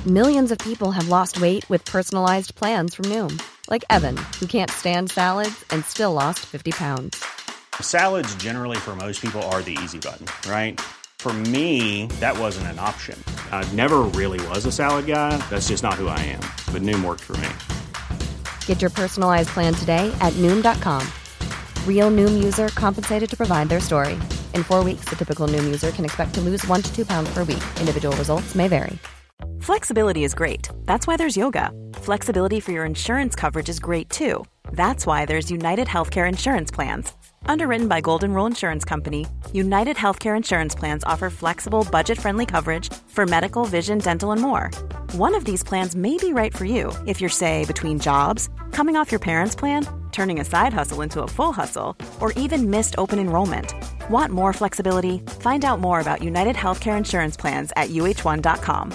Millions of people have lost weight with personalized plans from Noom. Like Evan, who can't stand salads and still lost 50 pounds. Salads generally for most people are the easy button, right? For me, that wasn't an option. I never really was a salad guy. That's just not who I am. But Noom worked for me. Get your personalized plan today at Noom.com. Real Noom user compensated to provide their story. In 4 weeks, the typical Noom user can expect to lose 1 to 2 pounds per week. Individual results may vary. Flexibility is great. That's why there's yoga. Flexibility for your insurance coverage is great too. That's why there's United Healthcare Insurance Plans. Underwritten by Golden Rule Insurance Company, United Healthcare Insurance Plans offer flexible, budget-friendly coverage for medical, vision, dental, and more. One of these plans may be right for you if you're, say, between jobs, coming off your parents' plan, turning a side hustle into a full hustle, or even missed open enrollment. Want more flexibility? Find out more about United Healthcare Insurance Plans at uh1.com.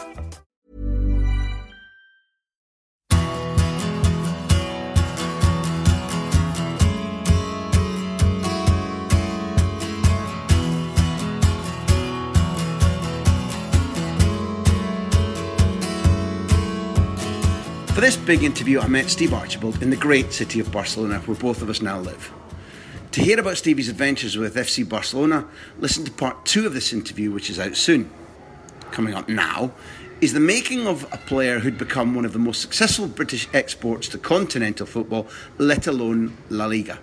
For this big interview, I met Steve Archibald in the great city of Barcelona, where both of us now live. To hear about Stevie's adventures with FC Barcelona, listen to part 2 of this interview, which is out soon. Coming up now is the making of a player who'd become one of the most successful British exports to continental football, let alone La Liga.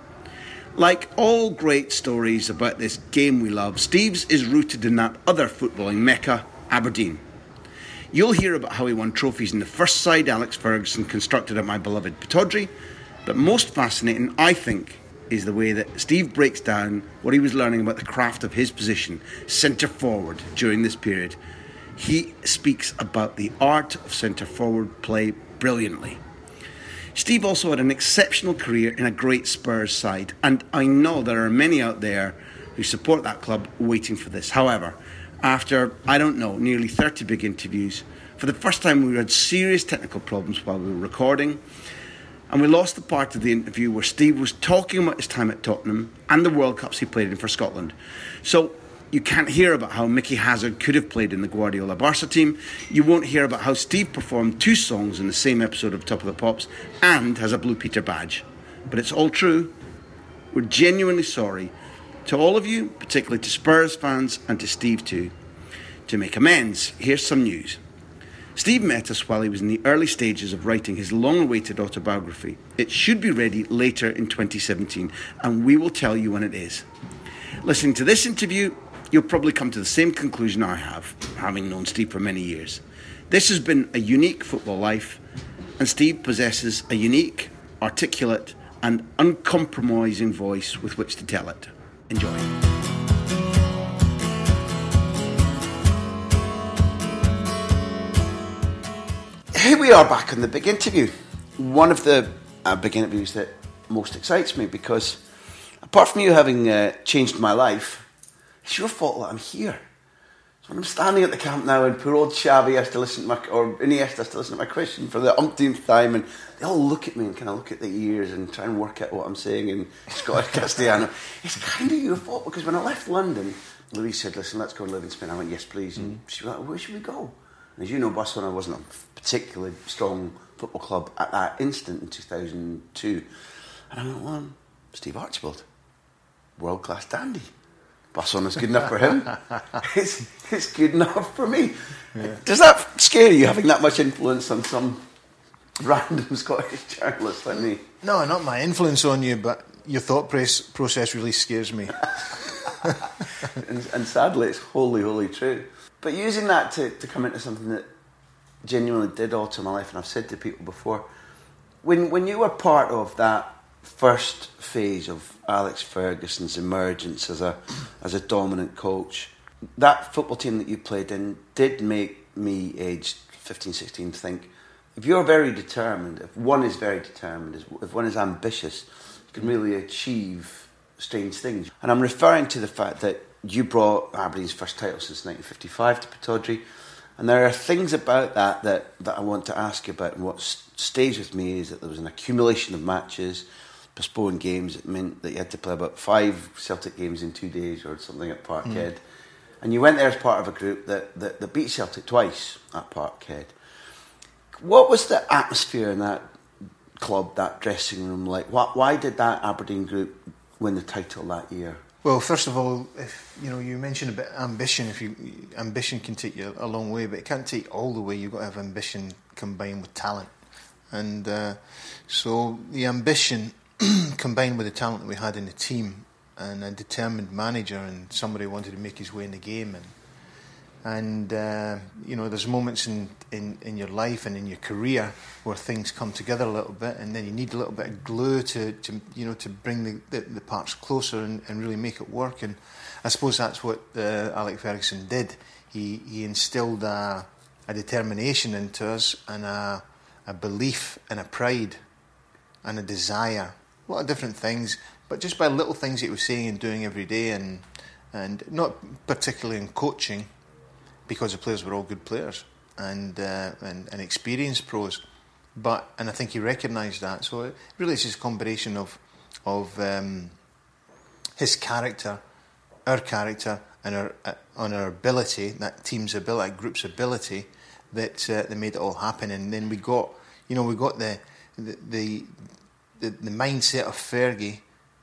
Like all great stories about this game we love, Steve's is rooted in that other footballing mecca, Aberdeen. You'll hear about how he won trophies in the first side Alex Ferguson constructed at my beloved Pittodrie, but most fascinating, I think, is the way that Steve breaks down what he was learning about the craft of his position, centre forward, during this period. He speaks about the art of centre forward play brilliantly. Steve also had an exceptional career in a great Spurs side, and I know there are many out there who support that club waiting for this. However, after, nearly 30 big interviews, for the first time we had serious technical problems while we were recording, and we lost the part of the interview where Steve was talking about his time at Tottenham and the World Cups he played in for Scotland. So you can't hear about how Mickey Hazard could have played in the Guardiola Barca team. You won't hear about how Steve performed 2 songs in the same episode of Top of the Pops and has a Blue Peter badge. But it's all true. We're genuinely sorry. To all of you, particularly to Spurs fans and to Steve too. To make amends, here's some news. Steve met us while he was in the early stages of writing his long-awaited autobiography. It should be ready later in 2017, and we will tell you when it is. Listening to this interview, you'll probably come to the same conclusion I have, having known Steve for many years. This has been a unique football life, and Steve possesses a unique, articulate, and uncompromising voice with which to tell it. Enjoy. Here we are back on the big interview. One of the big interviews that most excites me, because apart from you having changed my life, it's your fault that I'm here. So when I'm standing at the Camp Nou and poor old Xavi has to listen to Iniesta has to listen to my question for the umpteenth time, and they all look at me and kind of look at the ears and try and work out what I'm saying in Scottish Castellano. It's kind of your fault, because when I left London, Louise said, "Listen, let's go and live in Spain." I went, "Yes, please." And she was like, "Where should we go?" And as you know, Barcelona wasn't a particularly strong football club at that instant in 2002. And I went, "Well, Steve Archibald, world-class dandy. Barcelona's good enough for him. It's good enough for me." Yeah. Does that scare you, having that much influence on some random Scottish journalist like me? No, not my influence on you, but your thought process really scares me. and sadly, it's wholly true. But using that to come into something that genuinely did alter my life, and I've said to people before, when you were part of that first phase of Alex Ferguson's emergence as a dominant coach, that football team that you played in did make me, aged 15, 16, think, if you're very determined, if one is very determined, if one is ambitious, you can really achieve strange things. And I'm referring to the fact that you brought Aberdeen's first title since 1955 to Pittodrie, and there are things about that I want to ask you about. And what stays with me is that there was an accumulation of matches, postponed games. It meant that you had to play about 5 Celtic games in 2 days or something at Parkhead. And you went there as part of a group that beat Celtic twice at Parkhead. What was the atmosphere in that club, that dressing room like? Why did that Aberdeen group win the title that year? Well, first of all, if you mentioned about ambition. Ambition can take you a long way, but it can't take all the way. You've got to have ambition combined with talent, and so the ambition combined with the talent that we had in the team, and a determined manager, and somebody who wanted to make his way in the game, and there's moments in your life and in your career where things come together a little bit, and then you need a little bit of glue to bring the parts closer and really make it work. And I suppose that's what Alec Ferguson did. He instilled a determination into us, and a belief and a pride and a desire, a lot of different things, but just by little things that he was saying and doing every day, and not particularly in coaching, because the players were all good players and experienced pros, and I think he recognised that. So it really is just a combination of his character, our character, and our ability, that team's ability, that group's ability, that made it all happen. And then we got the mindset of Fergie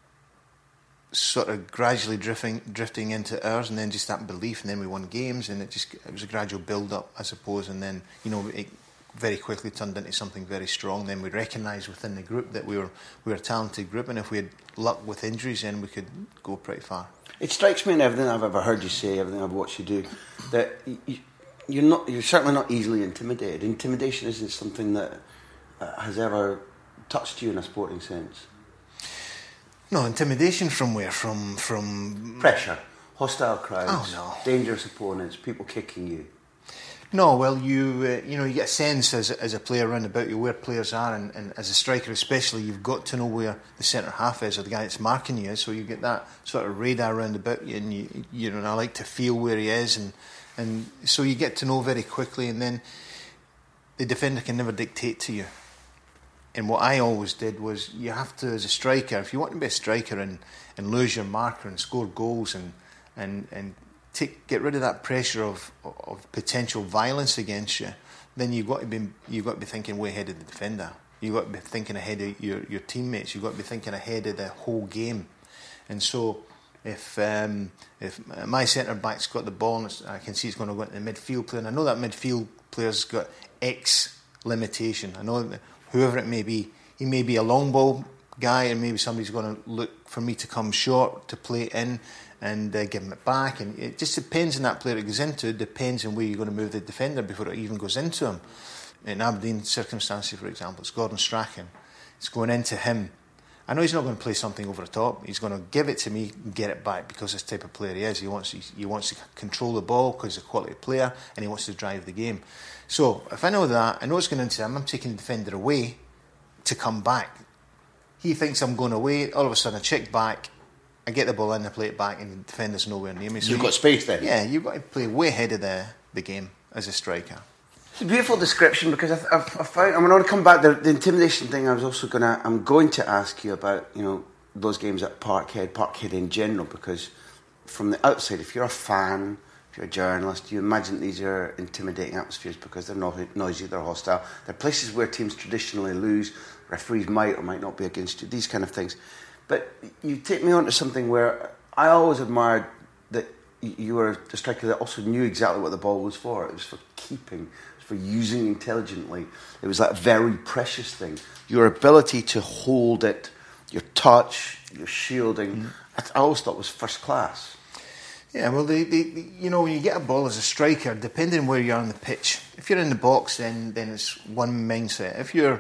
sort of gradually drifting into ours, and then just that belief, and then we won games, and it was a gradual build-up, I suppose, and then it very quickly turned into something very strong. Then we recognised within the group that we were a talented group, and if we had luck with injuries, then we could go pretty far. It strikes me in everything I've ever heard you say, everything I've watched you do, that you're certainly not easily intimidated. Intimidation isn't something that has ever touched you in a sporting sense. No, intimidation from where? From pressure, hostile crowds, dangerous opponents, people kicking you. No, well, you get a sense as a player around about you where players are, and as a striker especially, you've got to know where the centre half is, or the guy that's marking you is. So you get that sort of radar around about you, and I like to feel where he is, and so you get to know very quickly, and then the defender can never dictate to you. And what I always did was, you have to, as a striker, if you want to be a striker and lose your marker and score goals and get rid of that pressure of potential violence against you, then you've got to be thinking way ahead of the defender. You've got to be thinking ahead of your teammates. You've got to be thinking ahead of the whole game. And so if my centre back's got the ball and I can see it's going to go into the midfield player, and I know that midfield player's got X limitation. I know that whoever it may be, he may be a long ball guy, and maybe somebody's going to look for me to come short to play in and give him it back, and it just depends on that player it goes into. It depends on where you're going to move the defender before it even goes into him. In Aberdeen circumstances, for example, it's Gordon Strachan. It's going into him. I know he's not going to play something over the top. He's going to give it to me and get it back, because this type of player he is. He wants to control the ball because he's a quality player, and he wants to drive the game. So if I know that, I know it's going into him, I'm taking the defender away to come back. He thinks I'm going away, all of a sudden I check back, I get the ball in, I play it back, and the defender's nowhere near me. So you've got space then? Yeah, you've got to play way ahead of the game as a striker. It's a beautiful description, because I've found, I'm going to come back, the intimidation thing. I'm going to ask you about, those games at Parkhead in general, because from the outside, if you're a fan, if you're a journalist, you imagine these are intimidating atmospheres because they're not noisy, they're hostile. They're places where teams traditionally lose, referees might or might not be against you, these kind of things. But you take me on to something where I always admired that you were a striker that also knew exactly what the ball was for. It was for keeping, it was for using intelligently. It was that very precious thing. Your ability to hold it, your touch, your shielding, I always thought was first class. Yeah, well, when you get a ball as a striker, depending on where you are on the pitch, if you're in the box, then it's one mindset. If you're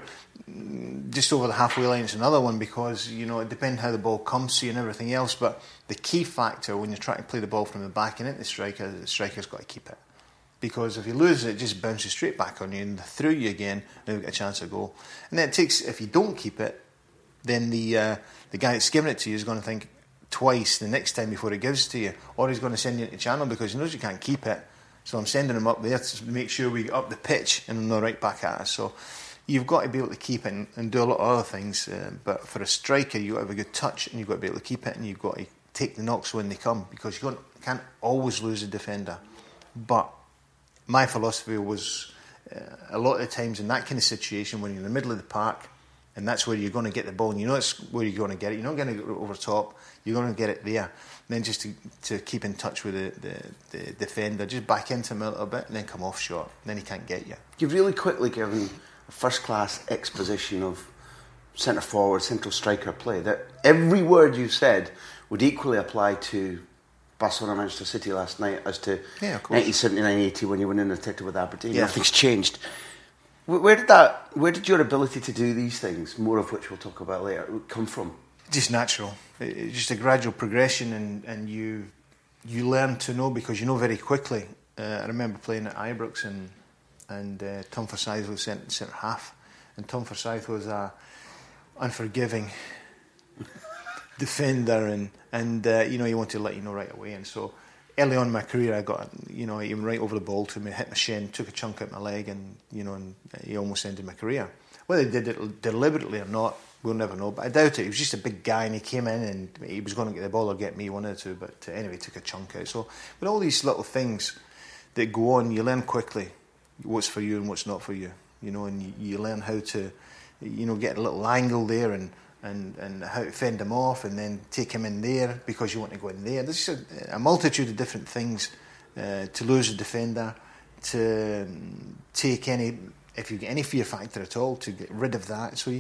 just over the halfway line, it's another one, because, it depends how the ball comes to you and everything else. But the key factor when you're trying to play the ball from the back and into the striker's got to keep it. Because if you lose it, it just bounces straight back on you and through you again, and you've got a chance of goal. And then if you don't keep it, then the guy that's giving it to you is going to think twice the next time before he gives it to you, or he's going to send you into channel because he knows you can't keep it. So I'm sending him up there to make sure we get up the pitch and they're right back at us. So you've got to be able to keep it and do a lot of other things. But for a striker, you've got to have a good touch, and you've got to be able to keep it, and you've got to take the knocks when they come, because you can't always lose a defender. But my philosophy was, a lot of the times in that kind of situation, when you're in the middle of the park, and that's where you're going to get the ball, and you know it's where you're going to get it. You're not going to get it over top. You're going to get it there. And then just to keep in touch with the defender, just back into him a little bit, and then come off short. And then he can't get you. You've really quickly given a first-class exposition of centre-forward, central striker play. That every word you said would equally apply to Barcelona, Manchester City last night as to 1979-80 when you went in the title with Aberdeen. Yeah. Nothing's changed. Where did your ability to do these things, more of which we'll talk about later, come from? Just natural. It's just a gradual progression, and you learn to know, because you know very quickly. I remember playing at Ibrox, and Tom Forsyth was centre half, and Tom Forsyth was a unforgiving defender, and you know, he wanted to let you know right away. And so early on in my career, I got, you know, he went right over the ball to me, hit my shin, took a chunk out my leg, and you know, and he almost ended my career. Whether he did it deliberately or not, we'll never know. But I doubt it. He was just a big guy, and he came in, and he was going to get the ball or get me, one of the two. But anyway, he took a chunk out. So with all these little things that go on, you learn quickly what's for you and what's not for you. You know, and you learn how to, you know, get a little angle there, and how to fend him off, and then take him in there because you want to go in there. There's just a multitude of different things to lose a defender, to take any, if you get any fear factor at all, to get rid of that. So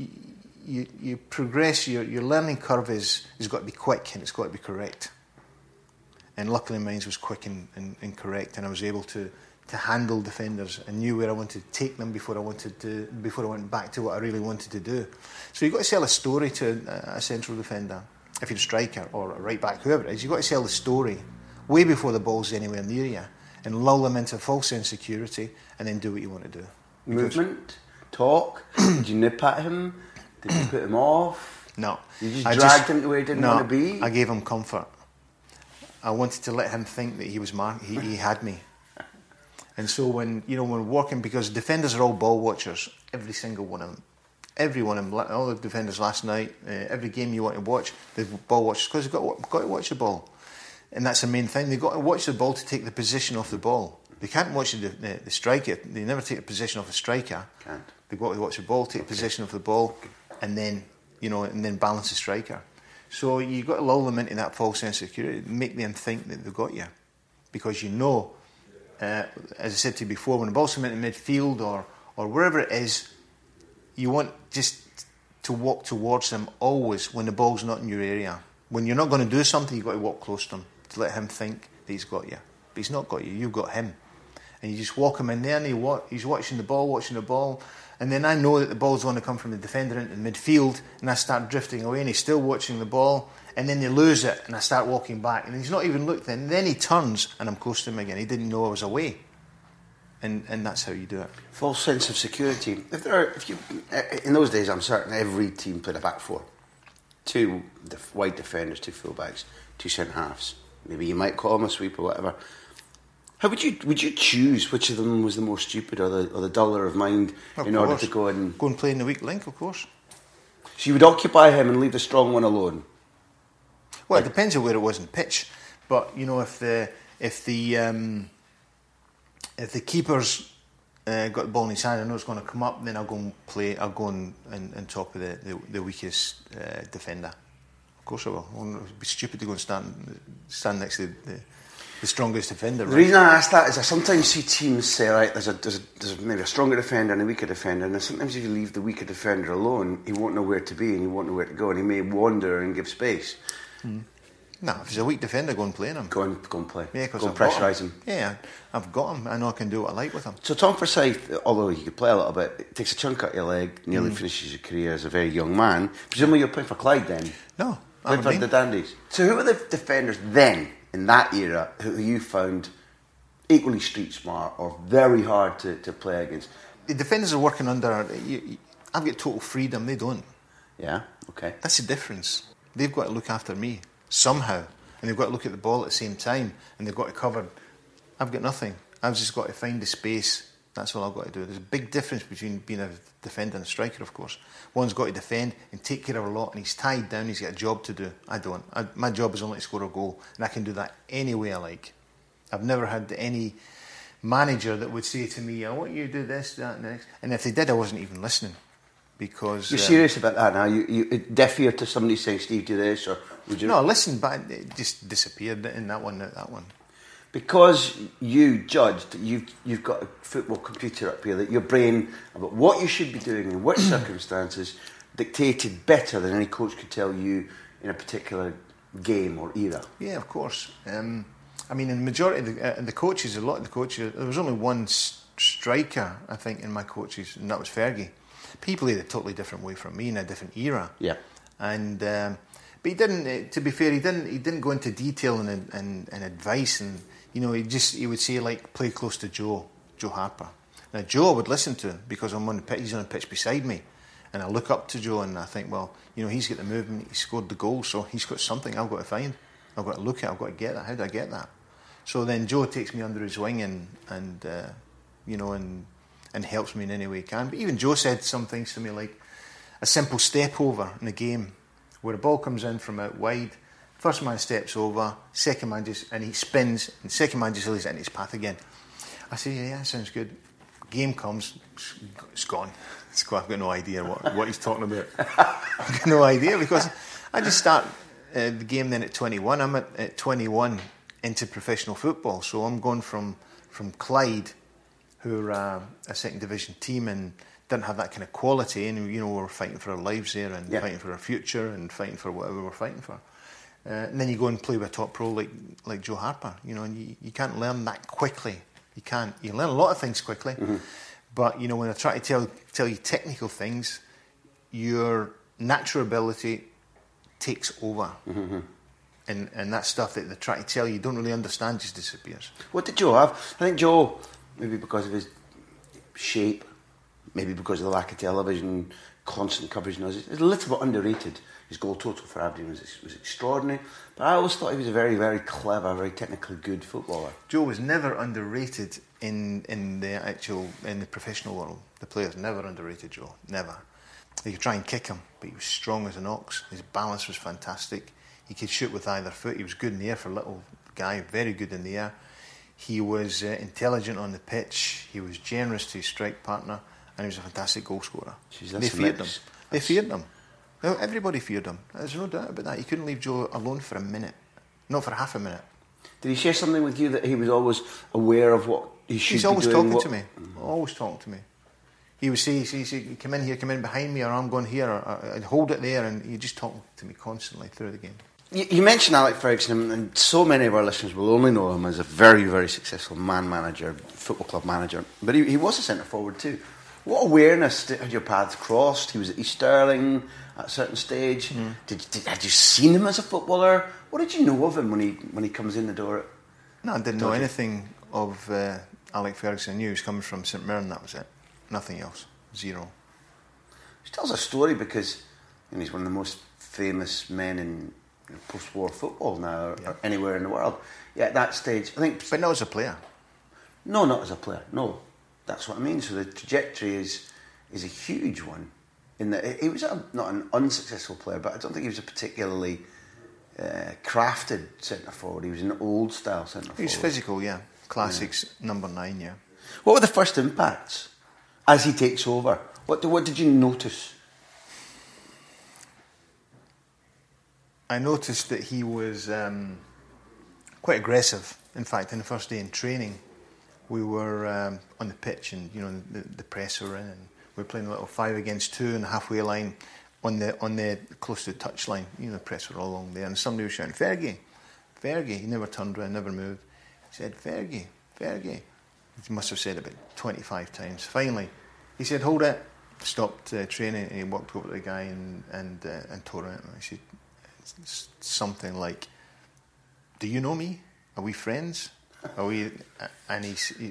you progress. Your learning curve has got to be quick, and it's got to be correct. And luckily mine was quick and correct, and I was able to handle defenders and knew where I wanted to take them before I went back to what I really wanted to do. So you've got to sell a story to a central defender, if you're a striker or a right back, whoever it is. You've got to sell the story way before the ball's anywhere near you, and lull them into false insecurity, and then do what you want to do. Movement, talk. Did you nip at him? Did you put him off? No. You just dragged him to where he didn't want to be? I gave him comfort. I wanted to let him think that he was he had me. And so when we're walking, because defenders are all ball watchers, every single one of them. Every one of them, all the defenders last night, every game you want to watch, they're ball watchers, because they've got to watch the ball. And that's the main thing. They've got to watch the ball to take the position off the ball. They can't watch the striker. They never take the position off the striker. Can't. They've got to watch the ball, take the position of the ball, and then balance the striker. So you've got to lull them into that false sense of security, make them think that they've got you. Because you know, as I said to you before, when the ball's coming into midfield or wherever it is, you want just to walk towards them always when the ball's not in your area. When you're not going to do something, you've got to walk close to him to let him think that he's got you. But he's not got you, you've got him. And you just walk him in there, and he's watching the ball, and then I know that the ball's going to come from the defender into the midfield, and I start drifting away, and he's still watching the ball, and then they lose it, and I start walking back, and he's not even looked, and then he turns, and I'm close to him again. He didn't know I was away. And that's how you do it. False sense of security. In those days, I'm certain every team played a back four. 2 wide defenders, 2 fullbacks, 2 centre halves. Maybe you might call them a sweep or whatever. How would you choose which of them was the more stupid or the duller of mind order to go and play in the weak link, of course. So you would occupy him and leave the strong one alone. Well, it depends on where it was in pitch, but if the keeper's got the ball in his hand, I know it's going to come up, then I'll go and play. I'll go and top of the weakest defender. Of course I will. It would be stupid to go and stand next to the strongest defender. The reason I ask that is I sometimes see teams say, right, there's maybe a stronger defender and a weaker defender, and sometimes if you leave the weaker defender alone, he won't know where to be and he won't know where to go, and he may wander and give space. No, if he's a weak defender, go and play him. Go and play. Yeah, go and pressurise him. Yeah, I've got him. I know I can do what I like with him. So Tom Forsyth, although he could play a little bit, it takes a chunk out of your leg, nearly finishes your career as a very young man. Presumably you're playing for Clyde then? No. Playing for the Dandies. So who were the defenders then, in that era, who you found equally street smart or very hard to play against? The defenders are working under... I've got total freedom, they don't. Yeah, okay. That's the difference. They've got to look after me somehow, and they've got to look at the ball at the same time, and they've got to cover. I've got nothing. I've just got to find the space. That's all I've got to do. There's a big difference between being a defender and a striker, of course. One's got to defend and take care of a lot, and he's tied down, he's got a job to do. I don't. My job is only to score a goal, and I can do that any way I like. I've never had any manager that would say to me, I want you to do this, that and next. And if they did, I wasn't even listening. Because you're serious about that now? You deaf ear to somebody saying, Steve, do this, or would you? No, I listened, but it just disappeared in that one. Because you judged that you've got a football computer up here, that your brain about what you should be doing in which circumstances dictated better than any coach could tell you in a particular game or era. Yeah, of course. I mean, in the majority of the coaches, a lot of the coaches, there was only one striker, I think, in my coaches, and that was Fergie. People had a totally different way from me in a different era. Yeah. And but he didn't. To be fair, he didn't go into detail and advice, and you know, he would say, like, play close to Joe Harper. Now Joe I would listen to because I'm on the pitch. He's on the pitch beside me, and I look up to Joe and I think, well, you know, he's got the movement, he scored the goal, so he's got something I've got to find. I've got to look at. I've got to get that. How do I get that? So then Joe takes me under his wing and you know, and helps me in any way he can. But even Joe said some things to me, like a simple step over in a game where the ball comes in from out wide, first man steps over, second man and he spins, and second man just lays it in his path again. I say, yeah, that sounds good. Game comes, it's gone. I've got no idea what he's talking about. I've got no idea, because I just start the game then at 21. I'm at 21 into professional football, so I'm going from Clyde, who are a second division team and didn't have that kind of quality, and you know, we were fighting for our lives there and fighting for our future and fighting for whatever we were fighting for. And then you go and play with a top pro like Joe Harper, you know, and you can't learn that quickly. You can't. You learn a lot of things quickly, but you know, when I try to tell you technical things, your natural ability takes over, and that stuff that they try to tell you don't really understand just disappears. What did Joe have? I think Joe, maybe because of his shape, maybe because of the lack of television, constant coverage, is a little bit underrated. His goal total for Aberdeen was extraordinary, but I always thought he was a very, very clever, very technically good footballer. Joe was never underrated in the professional world. The players never underrated Joe, never. They could try and kick him, but he was strong as an ox. His balance was fantastic. He could shoot with either foot. He was good in the air for a little guy, very good in the air. He was intelligent on the pitch. He was generous to his strike partner, and he was a fantastic goal scorer. They feared him. They feared him. Everybody feared him. There's no doubt about that. You couldn't leave Joe alone for a minute, not for half a minute. Did he share something with you that he was always aware of what he should be doing? He's always talking to me. Always talking to me. He would say, come in here, come in behind me, or I'm going here, or I'd hold it there, and he'd just talk to me constantly through the game. You mentioned Alec Ferguson, and so many of our listeners will only know him as a very, very successful man manager, football club manager, but he was a centre forward too. What awareness had your paths crossed? He was at East Stirling at a certain stage. Had you seen him as a footballer? What did you know of him when he comes in the door? No, I didn't know anything of Alec Ferguson. I knew he was coming from St Mirren, that was it. Nothing else. Zero. He tells a story because he's one of the most famous men in post-war football now, or anywhere in the world. Yeah, at that stage, I think. But not as a player. No, not as a player. No, that's what I mean. So the trajectory is a huge one. In that he was not an unsuccessful player, but I don't think he was a particularly crafted centre forward. He was an old style centre forward. He was physical, yeah. Classics, number 9, yeah. What were the first impacts as he takes over? What did you notice? I noticed that he was quite aggressive. In fact, in the first day in training, we were on the pitch, and the press were in, and we were playing a little 5 against 2 on the halfway line, on the close to the touch line. The press were all along there, and somebody was shouting, "Fergie, Fergie!" He never turned around, never moved. He said, "Fergie, Fergie." He must have said it about 25 times. Finally, he said, "Hold it." Stopped training, and he walked over to the guy and tore at him. He said something like, "Do you know me? Are we friends? Are we?" And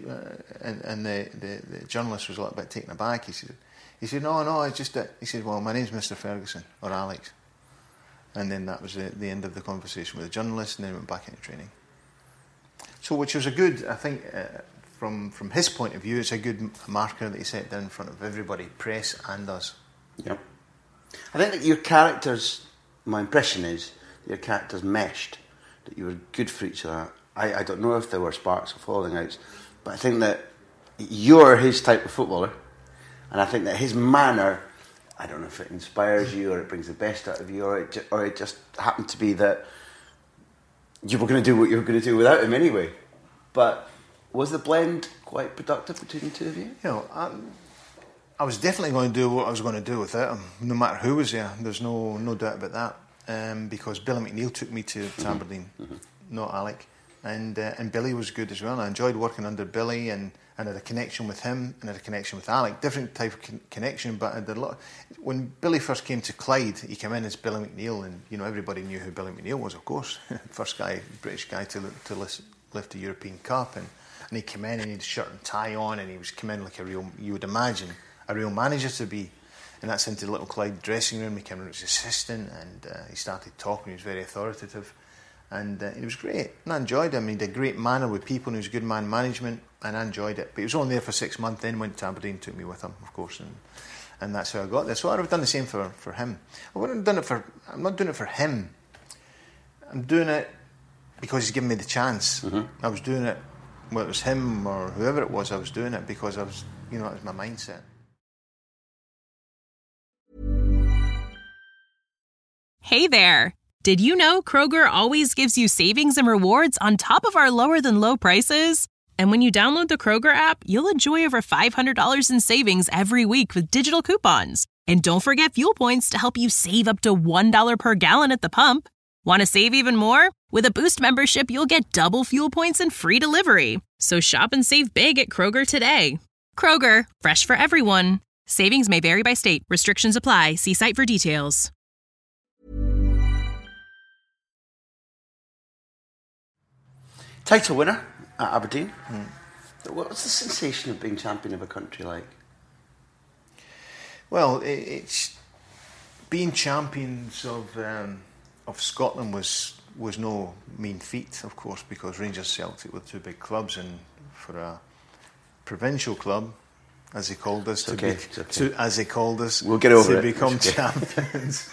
the journalist was a little bit taken aback. He said, "No, it's just that." He said, "Well, my name's Mr. Ferguson, or Alex." And then that was the end of the conversation with the journalist, and then went back into training. So, which was a good, I think, from his point of view, it's a good marker that he set down in front of everybody, press and us. Yep. I think that your characters, my impression is, your characters meshed, that you were good for each other. I don't know if there were sparks or falling outs, but I think that you're his type of footballer, and I think that his manner, I don't know if it inspires you or it brings the best out of you, or it just happened to be that you were going to do what you were going to do without him anyway. But was the blend quite productive between the two of you? You know, I was definitely going to do what I was going to do without him, no matter who was there. There's no doubt about that. Because Billy McNeill took me to Aberdeen, not Alec, and Billy was good as well. I enjoyed working under Billy and had a connection with him and had a connection with Alec. Different type of connection, but I did a lot. When Billy first came to Clyde, he came in as Billy McNeill, and you know everybody knew who Billy McNeill was, of course. First guy, British guy to lift a European Cup, and he came in and he had a shirt and tie on, and he was come in like a real, you would imagine, a real manager to be. And that's into the little Clyde dressing room. He came in as his assistant, and he started talking. He was very authoritative, and it was great. And I enjoyed him. He had a great manner with people, and he was good man management, and I enjoyed it. But he was only there for 6 months. Then went to Aberdeen, took me with him, of course, and that's how I got there. So I would have done the same for him. I wouldn't have done it for. I'm not doing it for him. I'm doing it because he's given me the chance. I was doing it, whether it was him or whoever it was. I was doing it because I was, you know, it was my mindset. Hey there! Did you know Kroger always gives you savings and rewards on top of our lower-than-low prices? And when you download the Kroger app, you'll enjoy over $500 in savings every week with digital coupons. And don't forget fuel points to help you save up to $1 per gallon at the pump. Want to save even more? With a Boost membership, you'll get double fuel points and free delivery. So shop and save big at Kroger today. Kroger, fresh for everyone. Savings may vary by state. Restrictions apply. See site for details. Title winner at Aberdeen. What was the sensation of being champion of a country like? Well, it's being champions of Scotland was no mean feat, of course, because Rangers Celtic were two big clubs, and for a provincial club, as they called us, we'll get to over it. Become champions,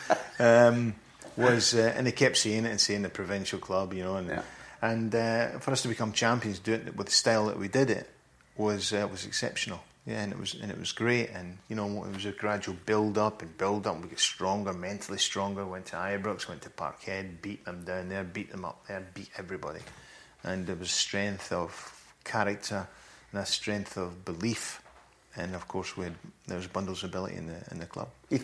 was and they kept saying it and saying the provincial club, you know, and for us to become champions, doing it with the style that we did it was exceptional. Yeah, and it was great, and you know it was a gradual build up. We get stronger, mentally stronger. Went to Ibrox, went to Parkhead, beat them down there, beat them up there, beat everybody, and there was strength of character and a strength of belief, and of course there was bundles of ability in the club.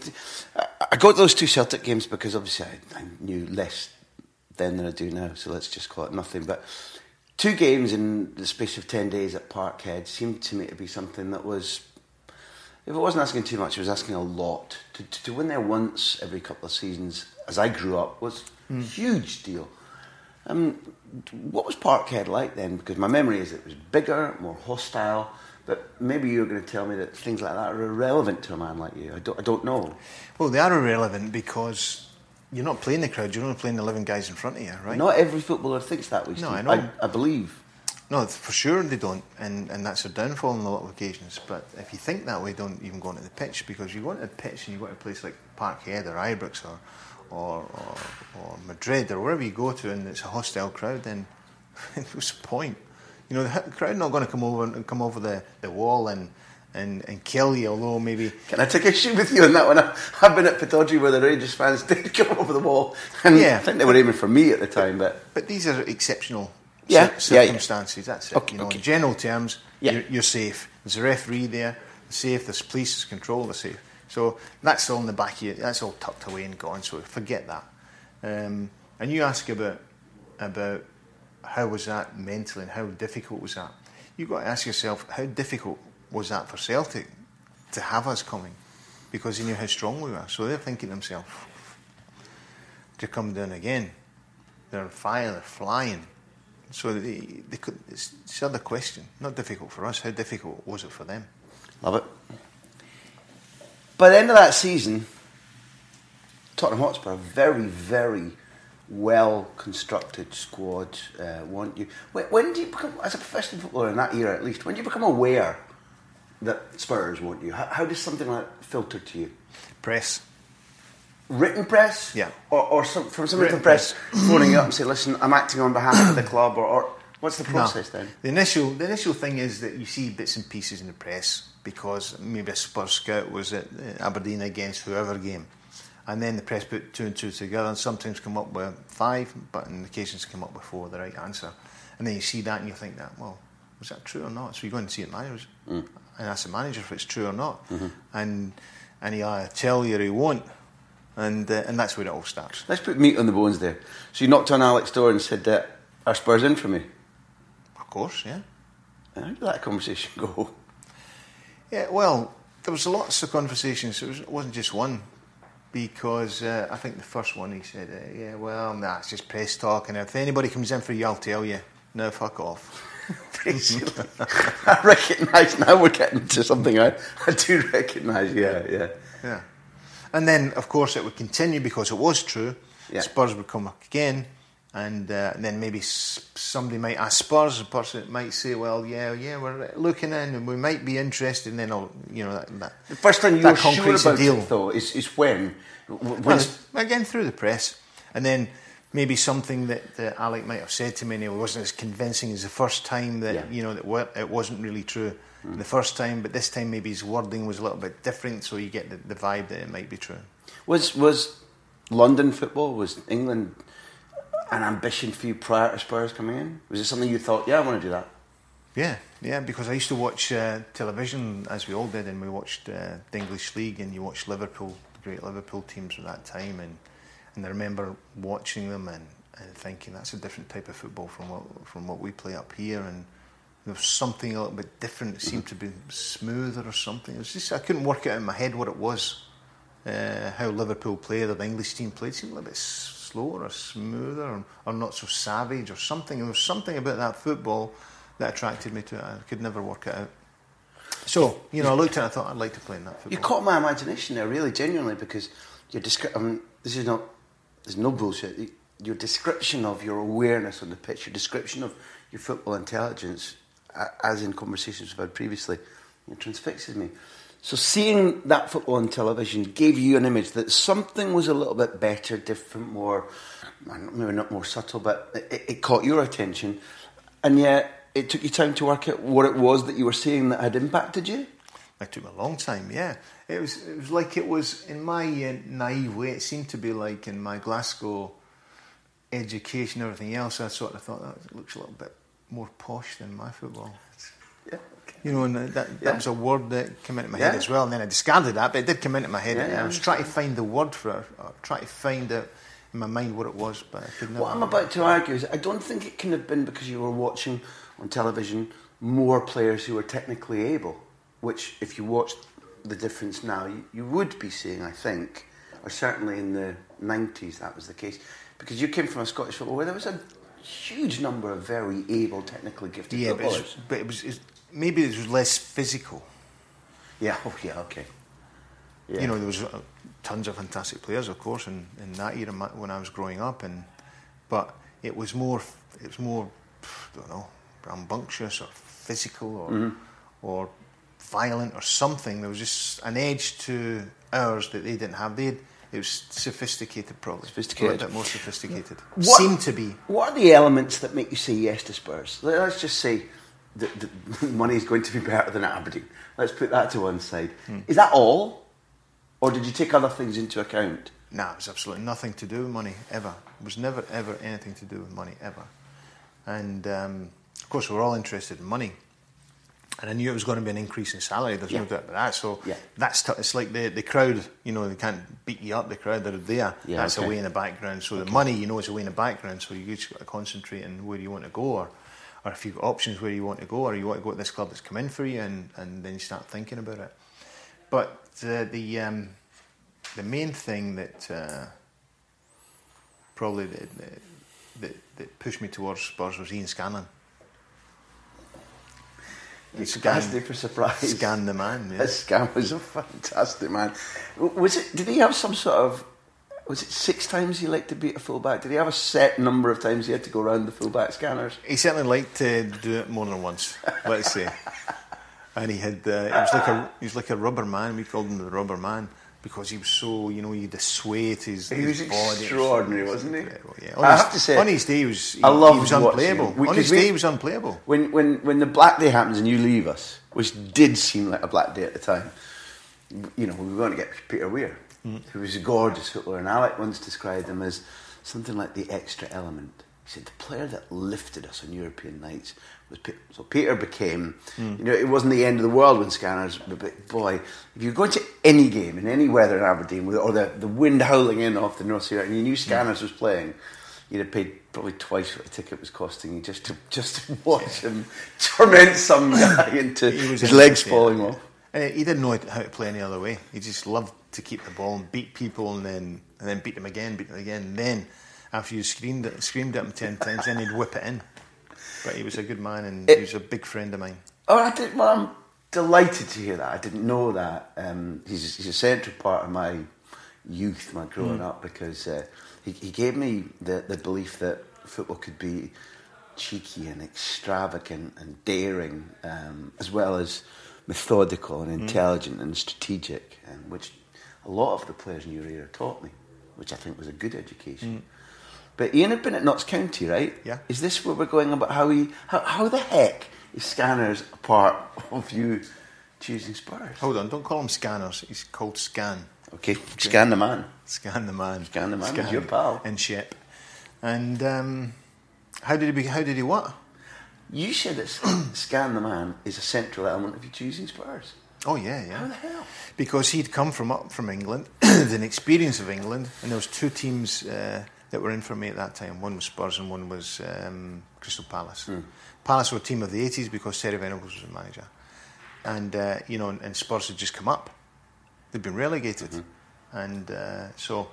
I got those two Celtic games because obviously I knew less then than I do now, so let's just call it nothing. But 2 games in the space of 10 days at Parkhead seemed to me to be something that was, if it wasn't asking too much, it was asking a lot. To win there once every couple of seasons, as I grew up, was a huge deal. What was Parkhead like then? Because my memory is it was bigger, more hostile, but maybe you're going to tell me that things like that are irrelevant to a man like you. I don't know. Well, they are irrelevant because you're not playing the crowd, you're only playing the 11 guys in front of you, right? Not every footballer thinks that way, Steve. No, I know. I believe. No, for sure they don't, and that's a downfall on a lot of occasions. But if you think that way, don't even go onto the pitch, because you go onto the pitch and you go to a place like Parkhead or Ibrox or Madrid or wherever you go to, and it's a hostile crowd, then what's the point? You know, the crowd not going to come over the wall and kill you, although maybe... Can I take issue with you on that one? I've been at Pittodrie where the Rangers fans did come over the wall, and I think they were aiming for me at the time. But these are exceptional Yeah. circumstances, that's it. Okay, you know, in general terms, you're safe. There's a referee there, safe, there's police, there's control, they're safe. So that's all in the back of you, that's all tucked away and gone, so forget that. And you ask about how was that mentally and how difficult was that? You've got to ask yourself, how difficult was that for Celtic to have us coming? Because they knew how strong we were. So they're thinking to themselves, to come down again. They're on fire, they're flying. So they could. It's another question. Not difficult for us. How difficult was it for them? Love it. By the end of that season, Tottenham Hotspur, a very, very well-constructed squad, want you. When do you become, as a professional footballer in that era at least, when do you become aware that Spurs want you? How does something like that filter to you? Press. Written press? Yeah. Or from somebody from press phoning you up and say, listen, I'm acting on behalf of the club, or What's the process then? The initial thing is that you see bits and pieces in the press because maybe a Spurs scout was at Aberdeen against whoever game, and then the press put 2 and 2 together and sometimes come up with 5, but in occasions come up with 4, the right answer. And then you see that and you think that, well, was that true or not? So you go and see the manager and ask the manager if it's true or not, and he'll either tell you or he won't. And that's where it all starts. Let's put meat on the bones there. So you knocked on Alex door and said that, are Spurs in for me? Of course, yeah. How did that conversation go? Yeah, well, there was lots of conversations. It wasn't just one, because I think the first one he said, it's just press talk, and if anybody comes in for you, I'll tell you. No, fuck off. Basically. I recognise now we're getting to something I do recognise, yeah. And then, of course, it would continue because it was true. Yeah. Spurs would come up again, and then maybe somebody might ask Spurs. A person might say, "Well, yeah, we're looking in, and we might be interested." And then, that the first time you were sure about it, though, is when? Again, through the press, and then maybe something that Alec might have said to me, and it wasn't as convincing as the first time. That it wasn't really true. The first time, but this time maybe his wording was a little bit different, so you get the vibe that it might be true. Was London football, was England an ambition for you prior to Spurs coming in? Was it something you thought, I want to do that? Yeah, because I used to watch television, as we all did, and we watched the English League, and you watched Liverpool, the great Liverpool teams of that time, and I remember watching them and thinking that's a different type of football from what we play up here, and there was something a little bit different. It seemed to be smoother or something. It was just I couldn't work it out in my head what it was. How Liverpool played or the English team played seemed a little bit slower or smoother or not so savage or something. There was something about that football that attracted me to it. I could never work it out. So, I looked at it and I thought I'd like to play in that football. You caught my imagination there, really, genuinely, because your there's no bullshit. Your description of your awareness on the pitch, your description of your football intelligence, as in conversations we've had previously, it transfixes me. So seeing that football on television gave you an image that something was a little bit better, different, more, maybe not more subtle, but it caught your attention, and yet it took you time to work out what it was that you were seeing that had impacted you? It took me a long time, yeah. It was like it was, in my naive way, it seemed to be like in my Glasgow education and everything else, I sort of thought that looks a little bit more posh than my football. Yeah. And that was a word that came into my head as well, and then I discarded that, but it did come into my head, and I was trying to find the word for it, or trying to find out in my mind what it was, but I could never. What I'm about to argue is I don't think it can have been because you were watching on television more players who were technically able, which if you watched the difference now, you would be seeing, I think, or certainly in the 90s that was the case, because you came from a Scottish football where there was a huge number of very able, technically gifted footballers. But it was maybe it was less physical. Yeah. Oh, yeah. Okay. Yeah. There was tons of fantastic players, of course, in that era when I was growing up, but it was more, I don't know, rambunctious or physical or violent or something. There was just an edge to ours that they didn't have. It was sophisticated, probably. A bit more sophisticated. Seemed to be. What are the elements that make you say yes to Spurs? Let's just say that the money is going to be better than at Aberdeen. Let's put that to one side. Is that all? Or did you take other things into account? No, it was absolutely nothing to do with money, ever. It was never, ever anything to do with money, ever. And, of course, we're all interested in money. And I knew it was going to be an increase in salary. There's no doubt about that. So it's like the crowd. They can't beat you up. The crowd that are there. Yeah, that's away in the background. So the money, is away in the background. So you just got to concentrate on where you want to go, or if you've got options where you want to go, or you want to go to this club that's come in for you, and then you start thinking about it. But the main thing that probably that pushed me towards Spurs was Ian Scanlon. Capacity for surprise. Scan the man. Yeah. Scan was a fantastic man. Did he have some sort of? Was it 6 times he liked to beat a fullback? Did he have a set number of times he had to go around the fullback scanners? He certainly liked to do it more than once. Let's say. And he had. He was like a rubber man. We called him the rubber man because he was so, you had the sway to his body. He was extraordinary, wasn't he? Yeah. I have to say, on his day, he was unplayable. On his day, he was unplayable. When the black day happens and you leave us, which did seem like a black day at the time, we were going to get Peter Weir, who was a gorgeous footballer, and Alec once described him as something like the extra element. He said the player that lifted us on European nights was Peter. So Peter became, it wasn't the end of the world when Scanners, but boy, if you're going to any game in any weather in Aberdeen, or the wind howling in off the North Sea, and you knew Scanners was playing, you'd have paid probably twice what a ticket was costing you just to watch him torment some guy into his legs falling off. And he didn't know how to play any other way. He just loved to keep the ball and beat people, and then beat them again, and then after you screamed at him 10 times, then he'd whip it in. But he was a good man, and he was a big friend of mine. I'm delighted to hear that. I didn't know that. He's a central part of my youth, my growing up, because he gave me the belief that football could be cheeky and extravagant and daring, as well as methodical and intelligent and strategic, which a lot of the players in your era taught me, which I think was a good education. But Ian had been at Notts County, right? Yeah. Is this where we're going about how the heck is Scanners a part of you choosing Spurs? Hold on, don't call him Scanners. He's called Scan. Okay, Scan the man. Scan the man. Scan the man. He's your pal. And Shep. And how did he what? You said that Scan the man is a central element of you choosing Spurs. Oh yeah. How the hell? Because he'd come from England, an experience of England, and there was two teams that were in for me at that time. One was Spurs and one was Crystal Palace. Palace were a team of the 80s because Terry Venables was the manager. And, and Spurs had just come up. They'd been relegated. And so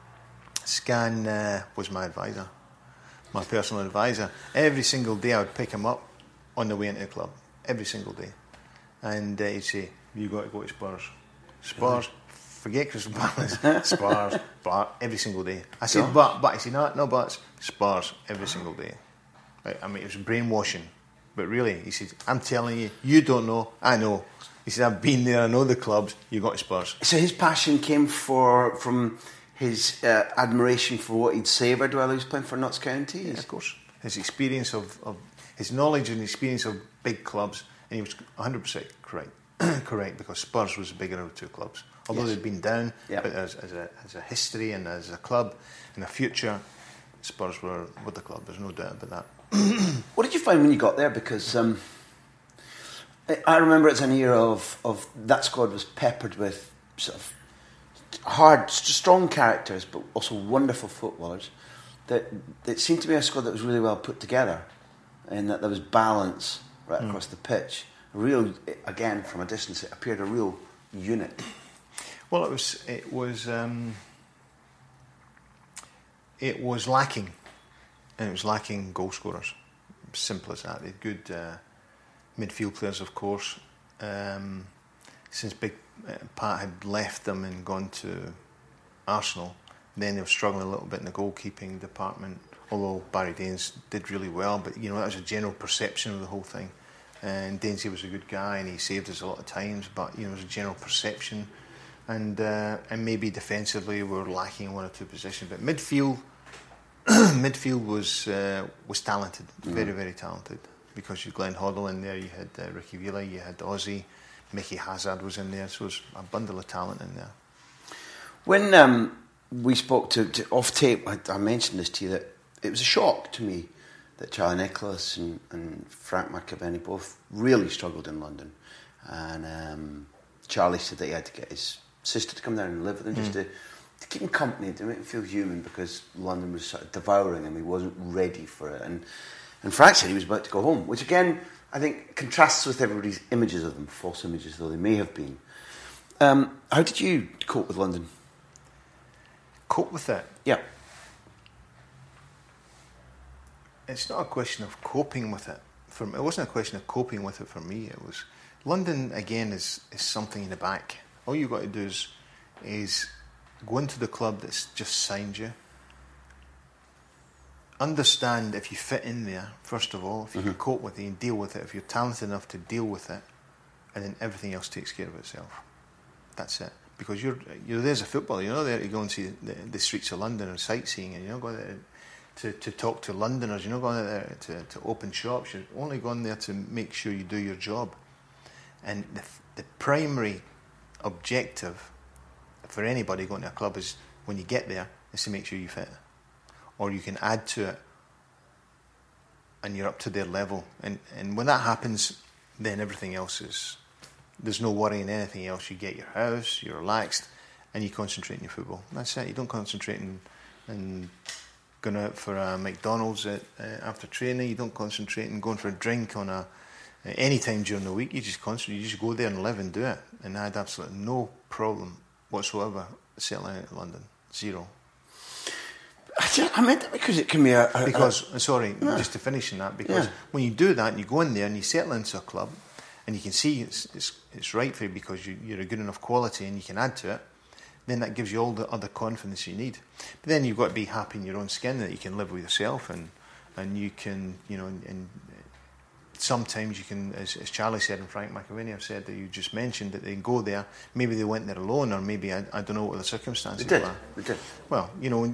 Scan was my advisor, my personal advisor. Every single day I would pick him up on the way into the club. Every single day. And he'd say, "You got to go to Spurs. Spurs, forget Crystal Palace. Spurs, but every single day." I said, but he said, no buts. Spurs every single day. Right? I mean, it was brainwashing, but really, he said, "I'm telling you, you don't know. I know." He said, "I've been there. I know the clubs. You got to Spurs." So his passion came from his admiration for what he'd savoured while he was playing for Notts County. Yeah, of course. His experience of his knowledge and experience of big clubs, and he was 100% correct because Spurs was the bigger of the two clubs. Although they'd been down, but as a history and as a club and a future, Spurs were the club. There's no doubt about that. What did you find when you got there? Because I remember it's an era of that squad was peppered with sort of hard, strong characters, but also wonderful footballers. That it seemed to be a squad that was really well put together, and that there was balance right across the pitch. Real, again, from a distance, it appeared a real unit. Well, it was lacking, and it was lacking goal scorers. Simple as that. They had good midfield players, of course. Since Big Pat had left them and gone to Arsenal, then they were struggling a little bit in the goalkeeping department. Although Barry Daines did really well, but that was a general perception of the whole thing. And Dainsey was a good guy, and he saved us a lot of times. But it was a general perception, and maybe defensively we were lacking in one or two positions. But midfield was talented, very very talented. Because you had Glenn Hoddle in there, you had Ricky Villa, you had Ozzy, Mickey Hazard was in there, so it was a bundle of talent in there. When we spoke to off tape, I mentioned this to you, that it was a shock to me that Charlie Nicholas and Frank McAvenny both really struggled in London. And Charlie said that he had to get his sister to come down and live with him just to keep him company, to make him feel human, because London was sort of devouring him. He wasn't ready for it. And Frank said he was about to go home, which again, I think contrasts with everybody's images of them, false images though they may have been. How did you cope with London? Cope with it? Yeah. It's not a question of coping with it. It wasn't a question of coping with it for me. It was London again is something in the back. All you've got to do is go into the club that's just signed you. Understand if you fit in there, first of all, if you can cope with it and deal with it, if you're talented enough to deal with it, and then everything else takes care of itself. That's it. because you're there as a footballer. You're not there to go and see the streets of London or sightseeing, and you're not going there to talk to Londoners. You're not going there to open shops. You're only going there to make sure you do your job. And the primary objective for anybody going to a club is, when you get there, is to make sure you fit, or you can add to it, and you're up to their level. And when that happens, then everything else is, there's no worrying anything else. You get your house, you're relaxed, and you concentrate on your football. That's it. You don't concentrate on going out for a McDonald's after training. You don't concentrate on going for a drink on any time during the week. You just concentrate. You just go there and live and do it. And I had absolutely no problem whatsoever settling out in London. Zero. I meant that because it can be just to finish on that, because when you do that and you go in there and you settle into a club and you can see it's right for you because you're a good enough quality and you can add to it, then that gives you all the other confidence you need. But then you've got to be happy in your own skin that you can live with yourself and you can, and sometimes you can, as Charlie said and Frank McAvaney have said, that you just mentioned, that they go there, maybe they went there alone, or maybe, I don't know what the circumstances were. They did. Well,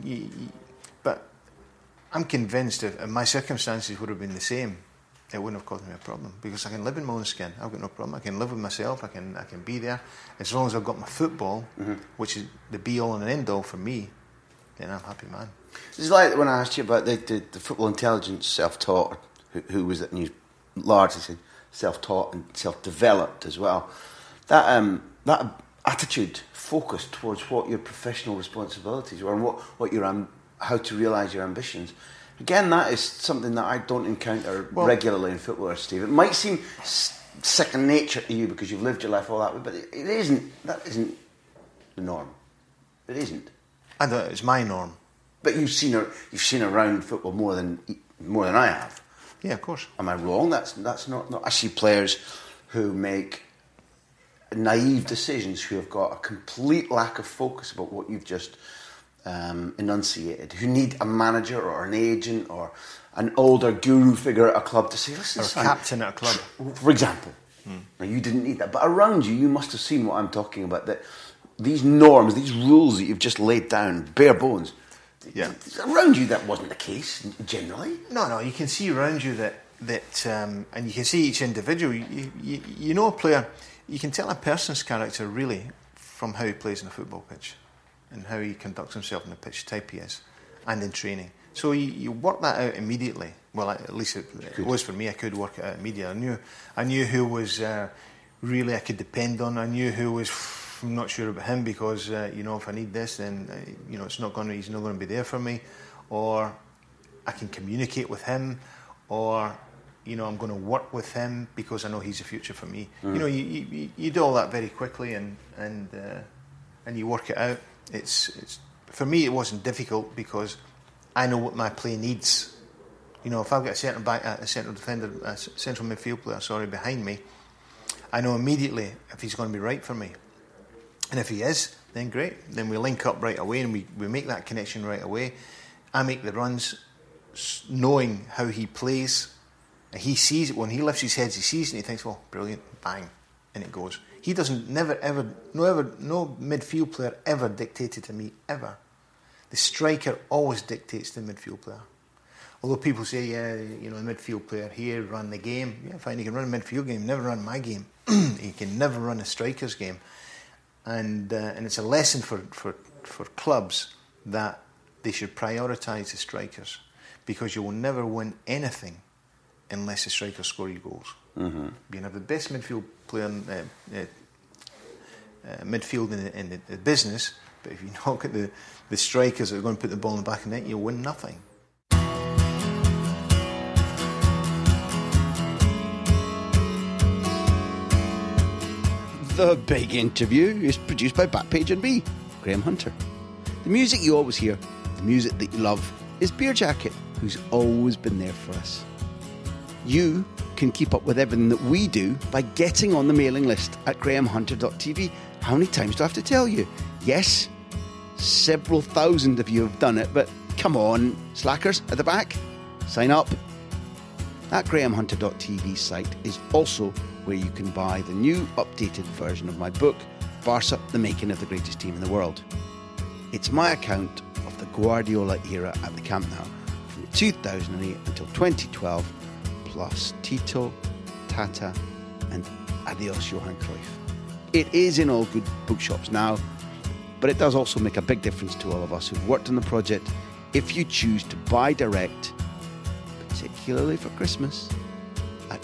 but I'm convinced if my circumstances would have been the same, it wouldn't have caused me a problem, because I can live in my own skin. I've got no problem. I can live with myself. I can be there. As long as I've got my football, which is the be-all and end-all for me, then I'm a happy man. It's like when I asked you about the football intelligence self-taught, who was it, and you largely said self-taught and self-developed as well. That attitude, focus towards what your professional responsibilities were and what your how to realise your ambitions. Again, that is something that I don't encounter regularly in footballers, Steve. It might seem second nature to you because you've lived your life all that way, but it isn't. That isn't the norm. It isn't. I know it's my norm. But you've seen around football more than I have. Yeah, of course. Am I wrong? That's not. I see players who make naive decisions, who have got a complete lack of focus about what you've just enunciated, who need a manager or an agent or an older guru figure at a club to say, listen, or a captain at a club, for example. Now, you didn't need that, but around you must have seen what I'm talking about, that these norms, these rules that you've just laid down, bare bones, around you that wasn't the case generally. No, you can see around you that and you can see each individual. You know a player, you can tell a person's character really from how he plays on a football pitch and how he conducts himself on the pitch, type he is, and in training. So you work that out immediately. Well, at least it was for me. I could work it out immediately. I knew who was really I could depend on. I knew who was I'm not sure about him because if I need this, then he's not going to be there for me, or I can communicate with him, or I'm going to work with him because I know he's the future for me. You do all that very quickly and you work it out. It's for me, it wasn't difficult because I know what my play needs. If I've got a centre back, a central defender, a central midfield player, behind me, I know immediately if he's going to be right for me. And if he is, then great. Then we link up right away and we make that connection right away. I make the runs knowing how he plays. And he sees it. When he lifts his head, he sees it and he thinks, oh, brilliant, bang, and it goes. He doesn't, no midfield player ever dictated to me, ever. The striker always dictates to the midfield player. Although people say, the midfield player here run the game. Yeah, fine, he can run a midfield game, never run my game. He can never run a striker's game. And it's a lesson for clubs that they should prioritise the strikers, because you will never win anything unless the strikers score your goals. Mm-hmm. You can have the best midfield player midfield in the business, but if you knock at the strikers that are going to put the ball in the back of the net, you'll win nothing. The Big Interview is produced by Backpage and me, Graham Hunter. The music you always hear, the music that you love, is Beer Jacket, who's always been there for us. You can keep up with everything that we do by getting on the mailing list at grahamhunter.tv. How many times do I have to tell you? Yes, several thousand of you have done it, but come on, slackers at the back, sign up. That grahamhunter.tv site is also where you can buy the new updated version of my book, Barca, the making of the greatest team in the world. It's my account of the Guardiola era at the Camp Nou, from 2008 until 2012, plus Tito, Tata, and Adios Johan Cruyff. It is in all good bookshops now, but it does also make a big difference to all of us who've worked on the project if you choose to buy direct, particularly for Christmas, at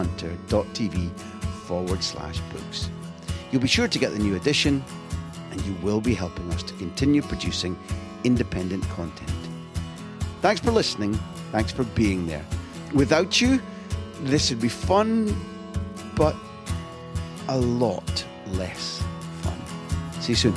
grahamhunter.tv/books. You'll be sure to get the new edition, and you will be helping us to continue producing independent content. Thanks for listening. Thanks for being there. Without you, this would be fun, but a lot less fun. See you soon.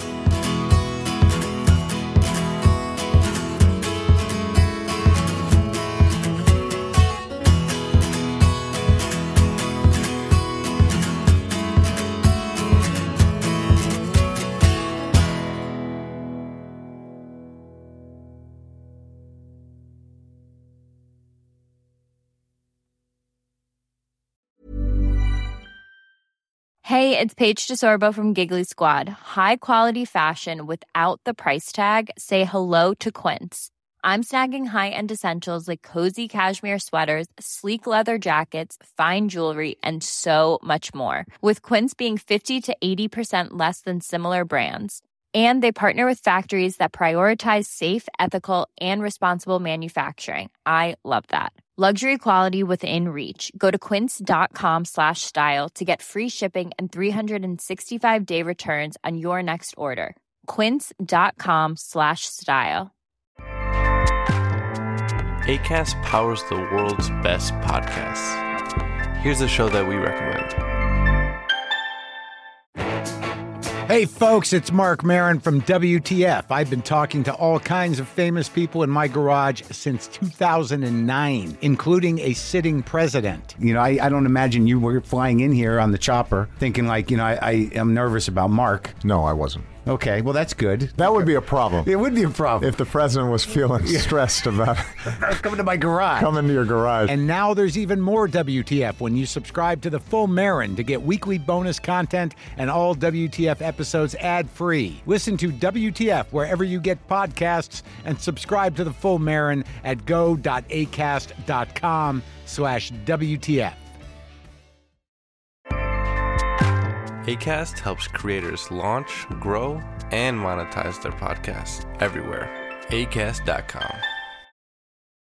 Hey, it's Paige DeSorbo from Giggly Squad. High quality fashion without the price tag. Say hello to Quince. I'm snagging high-end essentials like cozy cashmere sweaters, sleek leather jackets, fine jewelry, and so much more. With Quince being 50 to 80% less than similar brands. And they partner with factories that prioritize safe, ethical, and responsible manufacturing. I love that. Luxury quality within reach. Go to quince.com/style to get free shipping and 365-day returns on your next order. Quince.com/style. Acast powers the world's best podcasts. Here's a show that we recommend. Hey folks, it's Mark Maron from WTF. I've been talking to all kinds of famous people in my garage since 2009, including a sitting president. You know, I don't imagine you were flying in here on the chopper thinking like, I am nervous about Mark. No, I wasn't. Okay, well, that's good. That would be a problem. It would be a problem. If the president was feeling stressed about coming to my garage. Coming to your garage. And now there's even more WTF when you subscribe to the Full Marin to get weekly bonus content and all WTF episodes ad-free. Listen to WTF wherever you get podcasts and subscribe to the Full Marin at go.acast.com/WTF. Acast helps creators launch, grow, and monetize their podcasts everywhere. Acast.com.